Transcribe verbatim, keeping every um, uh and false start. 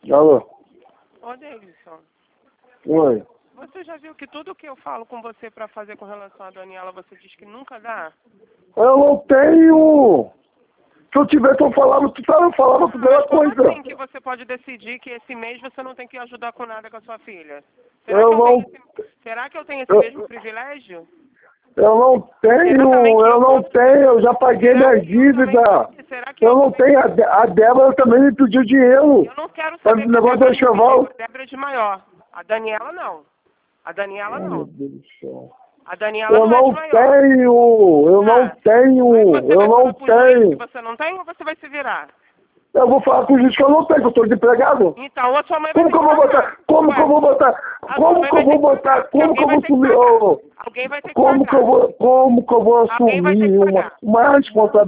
Alô? Ô, Davidson, Oi. você já viu que tudo que eu falo com você pra fazer com relação a Daniela, você diz que nunca dá? Eu não tenho. Se eu tivesse, eu falava, tu sabe, eu falava tudo a Mas como coisa. assim que você pode decidir que esse mês você não tem que ajudar com nada com a sua filha? Será, Eu que, eu não, tenho esse, será que eu tenho esse eu, mesmo privilégio? eu não tenho, Será também que eu eu não posso... tenho, eu já paguei Será minha que eu também... dívida. Será que Eu eu não também... tenho, a, Dé- a Débora também me pediu dinheiro. Eu não quero Para saber o que a negócio Débora do me pediu. enxoval. A Débora é de maior. A Daniela não. A Daniela Ai, meu não. Deus do céu. A Daniela Eu não é de não maior. tenho, eu não Ah, tenho, mas você eu vai não falar pro juiz que tenho. você não tem ou você vai se virar? Eu vou falar com o juiz que eu não tenho, que eu estou desempregado. Então a sua mãe vai Como ter que eu que vou pagar. botar? Como que eu Ué, vou botar? a sua Como mãe que eu vai ter vou que pagar, botar? porque Como que alguém eu vai vou ter que assumir? pagar. ô, Alguém vai ter que Como que pagar. eu vou? Como que eu vou Alguém vai ter assumir que uma, pagar. uma responsabilidade?